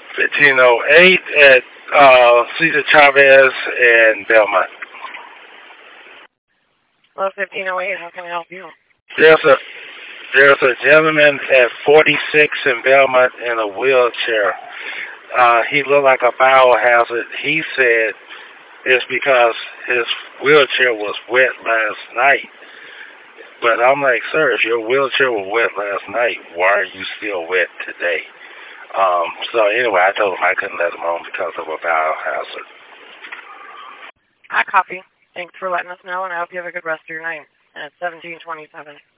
1508 at Cesar Chavez and Belmont. Well, 1508, how can I help you? There's a there's a gentleman at 46 in Belmont in a wheelchair. He looked like a biohazard. He said it's because his wheelchair was wet last night. But I'm like, sir, if your wheelchair was wet last night, why are you still wet today? So anyway, I told him I couldn't let him on because of a biohazard. I copy. Thanks for letting us know, and I hope you have a good rest of your night. At 1727.